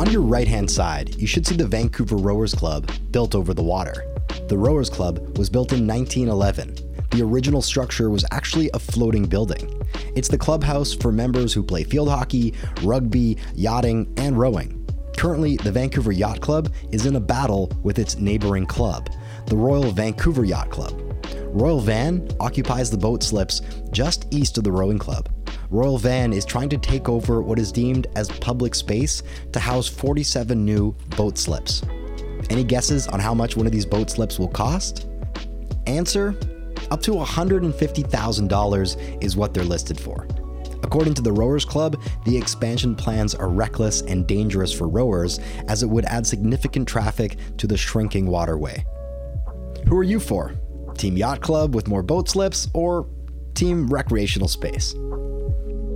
On your right-hand side, you should see the Vancouver Rowers Club, built over the water. The Rowers Club was built in 1911. The original structure was actually a floating building. It's the clubhouse for members who play field hockey, rugby, yachting, and rowing. Currently, the Vancouver Yacht Club is in a battle with its neighboring club, the Royal Vancouver Yacht Club. Royal Van occupies the boat slips just east of the rowing club. Royal Van is trying to take over what is deemed as public space to house 47 new boat slips. Any guesses on how much one of these boat slips will cost? Answer: up to $150,000 is what they're listed for. According to the Rowers Club, the expansion plans are reckless and dangerous for rowers as it would add significant traffic to the shrinking waterway. Who are you for? Team Yacht Club with more boat slips or Team Recreational Space?